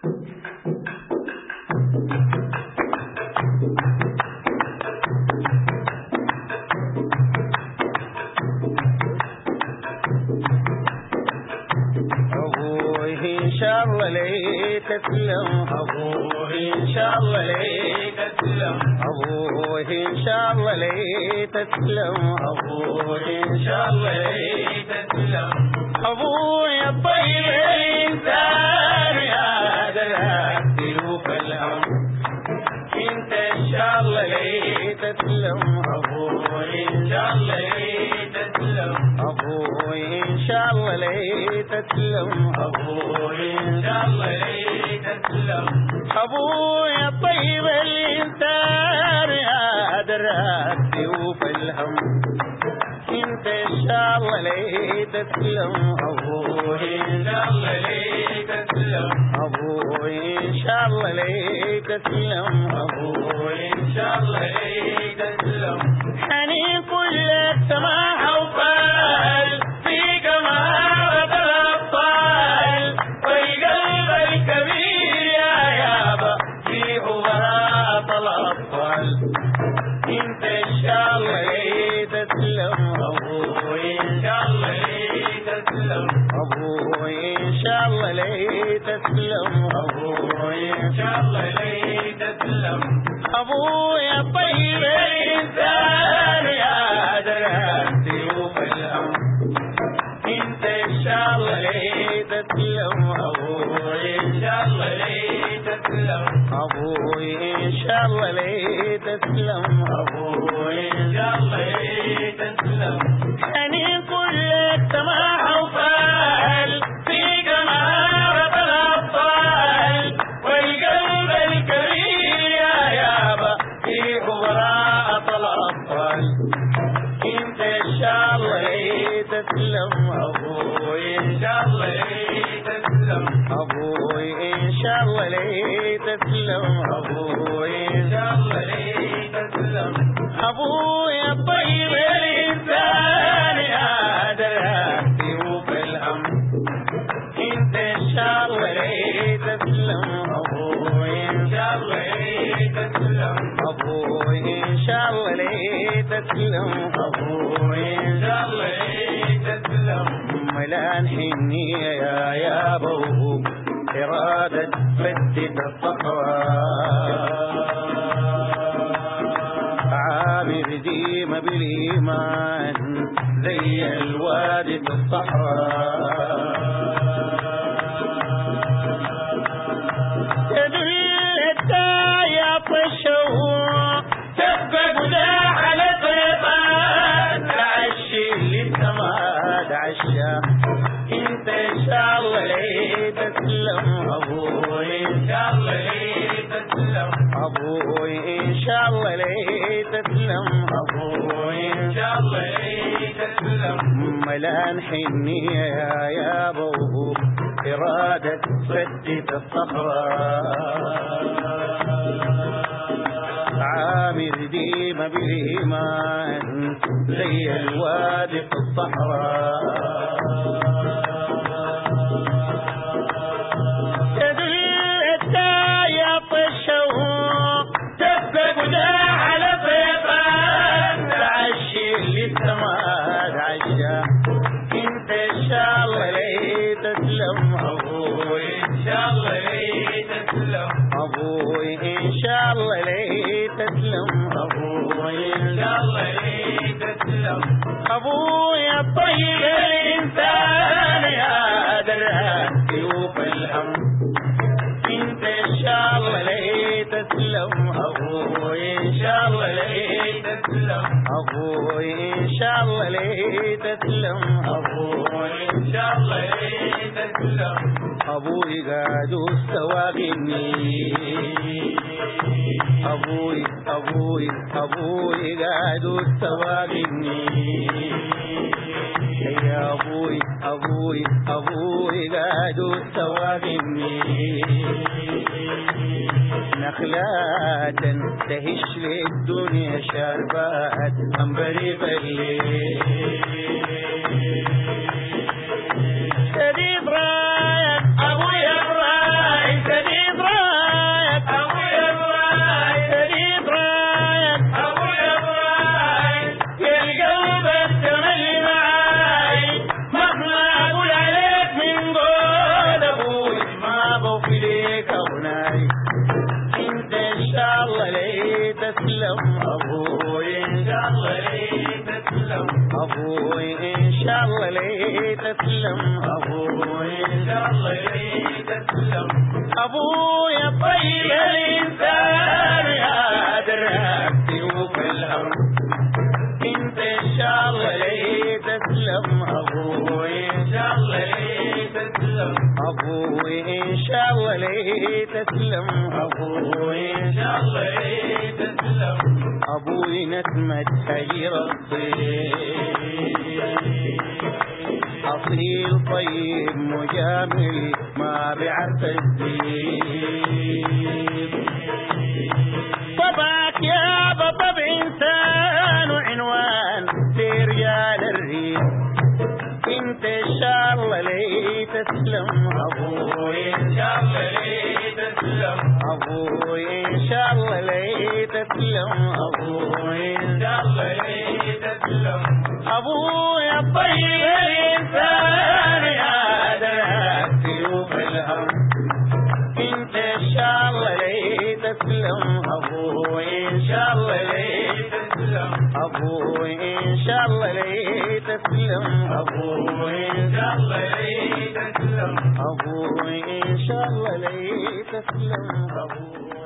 الله لي تسلم أبوه إن شاء الله لي تسلم أبوه إن شاء الله لي تسلم أبوه إن شاء الله لي تسلم أبوه يا طيب الإنسان يا دلال سلوك الأمر أنت إن شاء الله لي تسلم أبوه إن شاء الله لي تسلم أبوه إن شاء الله لي تسلم أبوه إن شاء الله لي تسلم أبوه يا طيب الإنسان يا دراك سيوف الهم أنت إن شاء الله لي تسلم أبوه إن شاء الله لي تسلم أبوه إن شاء الله لي تسلم أبوه إن شاء الله لي تسلم حنين كل السماح وقال في جماعة الأبطال والقلب الكبير يا يابا في عبارات الأطفال انت إن شاء الله لي تسلم أبوه إن شاء الله لي تسلم أبوه إن شاء الله لي تسلم أبوه إن شاء الله لي تسلم أبوه يا طيب الإنسان يا دلال سيوف الأمر انت إن شاء الله لي تسلم أبوه إن شاء الله لي تسلم أبوه إن شاء الله لي تسلم أبوه إن شاء الله لي تسلم حنين كل السماح وفال في جماعة الأبطال والقلب الكبير يا يابا في براءة الأطفال انت إن شاء الله لي تسلم أبوه إن شاء الله لي تسلم أبوه إن شاء الله لي تسلم أبوه إن شاء الله لي تسلم أبوه يا طيب الإنسان يا دلال سيوف الأمر انت إن شاء الله لي تسلم أبوه إن شاء الله لي تسلم أبوه إن شاء الله لي تسلم أبوه إن شاء الله لي تسلم ملان حنية يا يابوه إرادة فتت الصحراء عامر ديم بالإيمان زي الوادي في الصحراء تدري الداية في الشوق تبقى قداع على طيبان تعشي اللي السماد عشا انت إن شاء الله لي تسلم أبوه إن شاء الله لي تسلم أبوه إن شاء الله لي تسلم أبوه إن شاء الله لي تسلم ملان حنية يا يابوه إرادة سدت الصخرة عامر ديم بالإيمان زي الوادي في الصحراء تدري الداية في الشوق تبقى قداع على طيبان تعشي اللي السماد عشا انت إن شاء الله لي تسلم أبوه إن شاء الله لي تسلم أبوه إن شاء الله لي تسلم أبوه إن شاء الله لي تسلم أبوه يا طيب الإنسان يا دلال سيوف الأمر انت إن شاء الله لي تسلم أبوه إن شاء الله لي تسلم أبوه إن شاء الله لي تسلم أبوه إن شاء الله لي تسلم أبوي قادوا السواقني أبوي قادوا السواقني يا أبوي قادوا السواقني نخلات تهش للدنيا شربات أنبري بالليل شديد رايك أبويا الراي شديد الله ليه تسلم ابويا الطيب الانسان يا دربتي وفي الهم انت ان شاء الله ليه تسلم ابوي ان شاء الله ليه تسلم ابوي ان شاء الله ليه تسلم ابوي ان شاء الله ليه تسلم ابوي نسمة هجر الصيف اصيل طيب مجامل ما بعرف الزيف طبعك يا بطب انسان وعنوان لرجال الريف انت ان شاء الله ليه تسلم ابوي ان شاء الله ليه تسلم ابوي ان شاء الله ليه تسلم ابوي ان شاء الله ليه تسلم ابويا الطيب الانسان يا دربتي وفي الهم انت ان شاء الله ليه تسلم ابوي ان شاء الله ليه تسلم ابوي ان شاء الله ليه تسلم ابوي ان شاء الله ليه تسلم ابوي ان شاء الله ليه تسلم ابوي